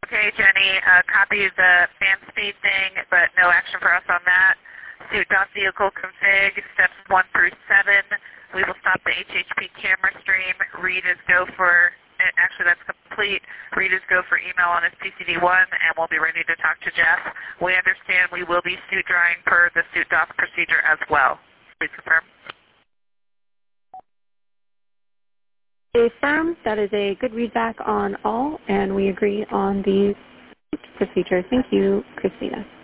Okay, Jenny, copy the fan speed thing, but no action for us on that. Suit.vehicle config, steps 1 through 7. We will stop the HHP camera stream. Read is go for, actually that's complete. Read is go for email on his PCD-1, and we'll be ready to talk to Jeff. We understand we will be suit drying per the suit DOS procedure as well. Please confirm. Affirm. That is a good readback on all, and we agree on the procedure. Thank you, Christina.